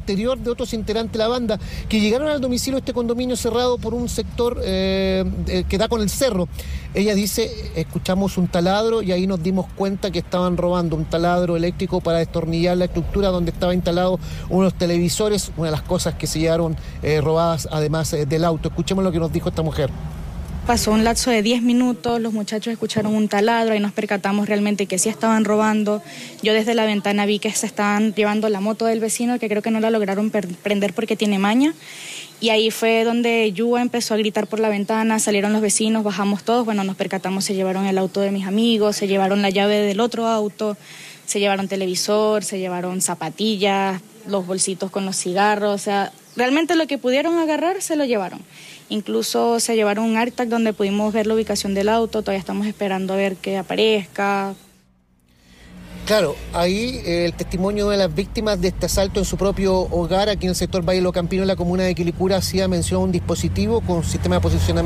posterior de otros integrantes de la banda que llegaron al domicilio de este condominio cerrado por un sector que da con el cerro. Ella dice, escuchamos un taladro y ahí nos dimos cuenta que estaban robando un taladro eléctrico para destornillar la estructura donde estaba instalado unos televisores, una de las cosas que se llevaron robadas además del auto. Escuchemos lo que nos dijo esta mujer. Pasó un lapso de 10 minutos, los muchachos escucharon un taladro y nos percatamos realmente que sí estaban robando. Yo desde la ventana vi que se estaban llevando la moto del vecino, que creo que no la lograron prender porque tiene maña. Y ahí fue donde Yua empezó a gritar por la ventana, salieron los vecinos, bajamos todos, bueno, nos percatamos, se llevaron el auto de mis amigos, se llevaron la llave del otro auto, se llevaron televisor, se llevaron zapatillas, los bolsitos con los cigarros, o sea, realmente lo que pudieron agarrar se lo llevaron. Incluso se llevaron un AirTag donde pudimos ver la ubicación del auto, todavía estamos esperando a ver que aparezca. Claro, ahí el testimonio de las víctimas de este asalto en su propio hogar, aquí en el sector Valle Lo Campino, en la comuna de Quilicura, hacía mención a un dispositivo con sistema de posicionamiento